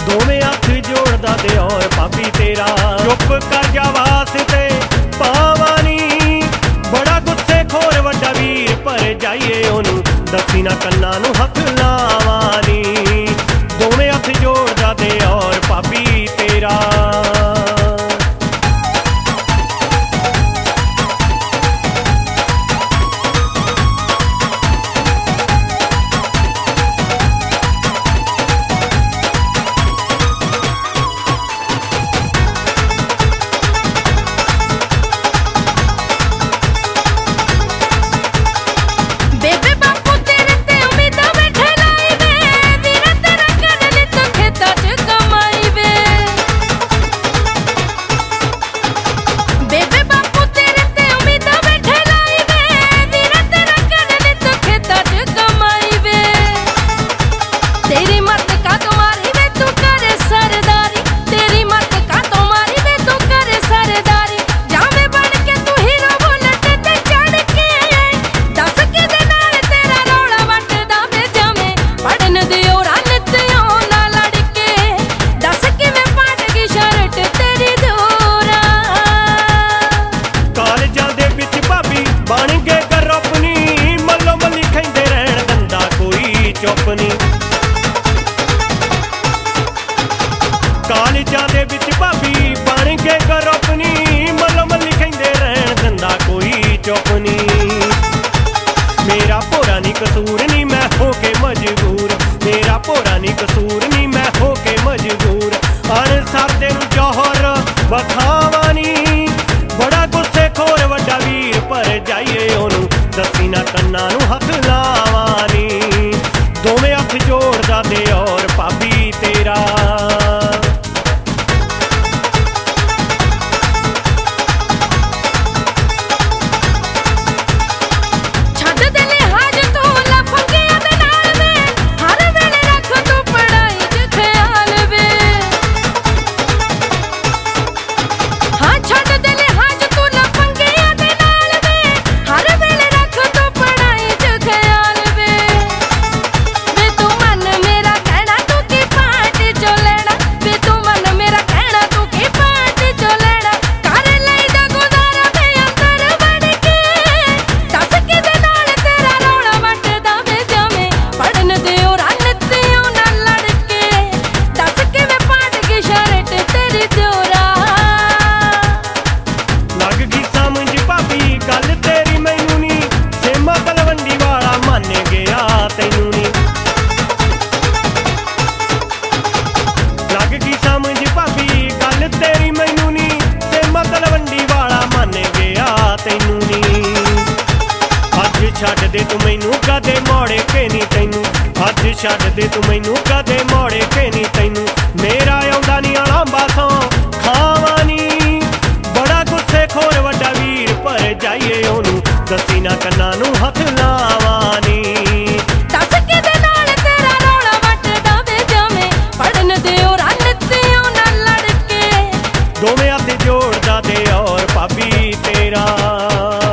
दोवें हथ जोड़दा दे और भाभी तेरा चुप कर जा वास्ते पावानी बड़ा गुस्से खोर वड्डा वीर पर जाइए ओनू दसी ना कन्ना नू हथ लावानी दोवें हथ जोड़दा दे और भाभी तेरा कालजां दे विच भाभी बन के करो अपनी मलो मली कहंदे रहन दंदा कोई चुप नहीं मेरा भोरा नी कसूर नी मैं हो के मजबूर मेरा भोरा नी कसूर नी मैं हो के मजबूर अनसर तेन जौहर बखावानी बड़ा गुस्से खोर वड्डा वीर पर जाइए ओनू दसी ना कन्ना नू हथ लावानी दोवें हथ जोड़दा दे और भाभी तेरा छड्ड दे तू मैनू कदे मोड़े के नी तैनू हथ छड्ड दे तू मैनू कदे मोड़े के नी तैनू मेरा आउंदा नी अलांबा सौ खावानी बड़ा गुस्से खोर वड्डा वीर पर जाइए ओनू दसी ना कन्ना नू हथ लावानी दस के दे नाल तेरा रौला वटदा वे जावे पढ़न दे और रन्नतियों ना लड़ के दोवें हथ जोड़दा दे और भाभी तेरा